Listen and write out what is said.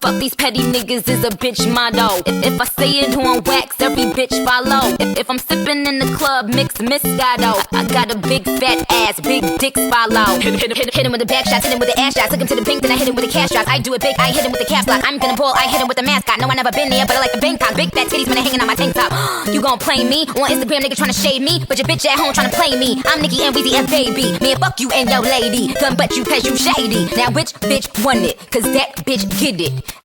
Fuck these petty niggas is a bitch motto. If I say it on wax, every bitch follow. If I'm sipping in the club, mix Moscato. I got a big fat ass, big dicks follow. Hit him with the back shots, hit him with the ass shots. Took him to the bank, then I hit him with the cash drops. I do it big, I hit him with the cash block. I'm gonna ball, I hit him with the mascot. No, I never been there, but I like the Bangkok. Big fat titties when they hanging on my tank top. You gon' play me on Instagram, nigga tryna shade me, but your bitch at home tryna play me. I'm Nicki and Weezy and baby. Man, fuck you and your lady. Gun but you cause you shady. Now which bitch won it? Cause that bitch get it.